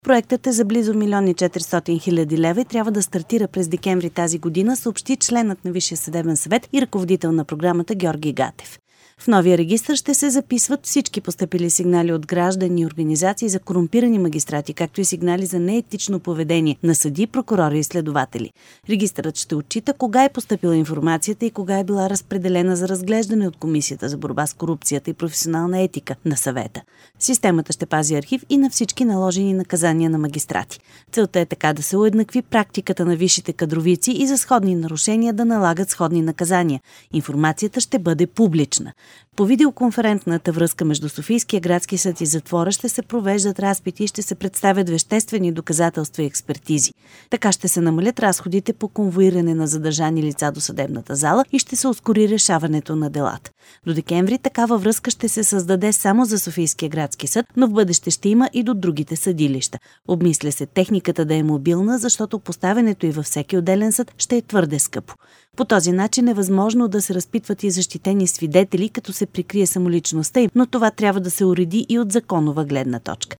Проектът е за близо 1 400 000 лева и трябва да стартира през декември тази година, съобщи членът на Висшия съдебен съвет и ръководител на програмата Георги Гатев. В новия регистър ще се записват всички постъпили сигнали от граждани и организации за корумпирани магистрати, както и сигнали за неетично поведение на съдии, прокурори и следователи. Регистърът ще отчита кога е постъпила информацията и кога е била разпределена за разглеждане от Комисията за борба с корупцията и професионална етика на съвета. Системата ще пази архив и на всички наложени наказания на магистрати. Целта е така да се уеднакви практиката на висшите кадровици и за сходни нарушения да налагат сходни наказания. Информацията ще бъде публична. По видеоконферентната връзка между Софийския градски съд и затвора ще се провеждат разпити и ще се представят веществени доказателства и експертизи. Така ще се намалят разходите по конвоиране на задържани лица до съдебната зала и ще се ускори решаването на делата. До декември такава връзка ще се създаде само за Софийския градски съд, но в бъдеще ще има и до другите съдилища. Обмисля се техниката да е мобилна, защото поставянето й във всеки отделен съд ще е твърде скъпо. По този начин е възможно да се разпитват и защитени свидетели, като се прикрие самоличността им, но това трябва да се уреди и от законова гледна точка.